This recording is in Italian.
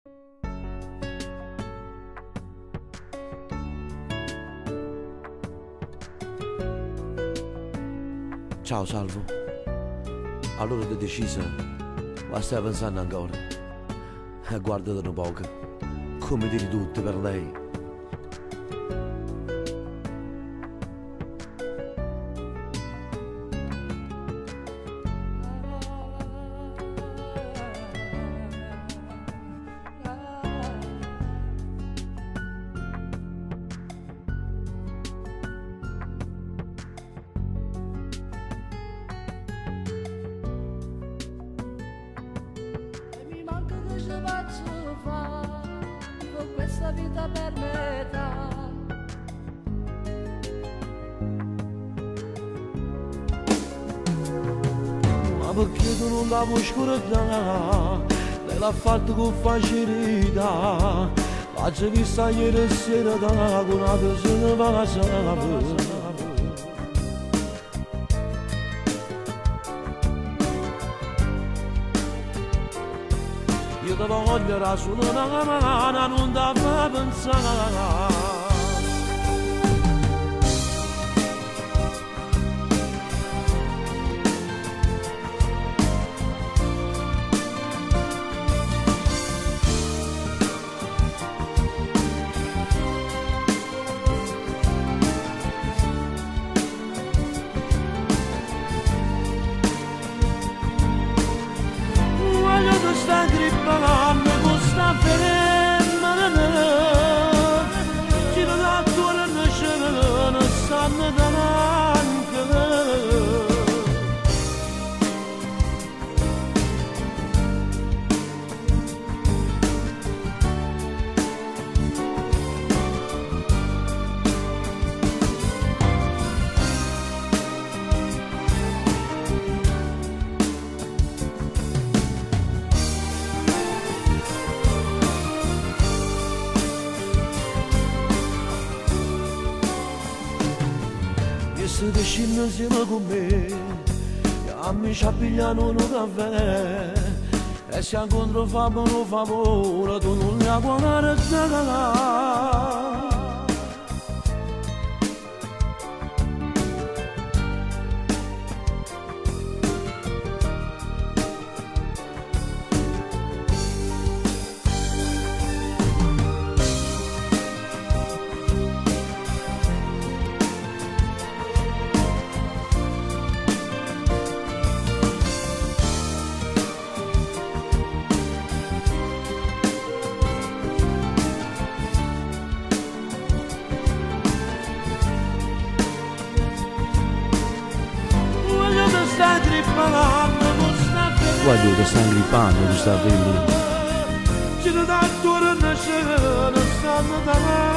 Ciao Salvo, allora ti deciso, ma stai pensando ancora? Guardate un poco, come dire tutto per lei. Faccio fare con questa vita per metà. Ma perché tu non la puoi scordare? Lei l'ha fatto con facilità. L'ho vista ieri sera con una persona passata. Io ti voglio solo una mano, non ti fa pensare. Sta grippando con sta fermata, gira d'attorno e scena, stanno davanti. Se ti scinno insieme con me, a me ci appigliano un caffè, e se incontro fammi un favore, tu non la puoi regalare. Guarda, ti stai grippando, ti stai fermo.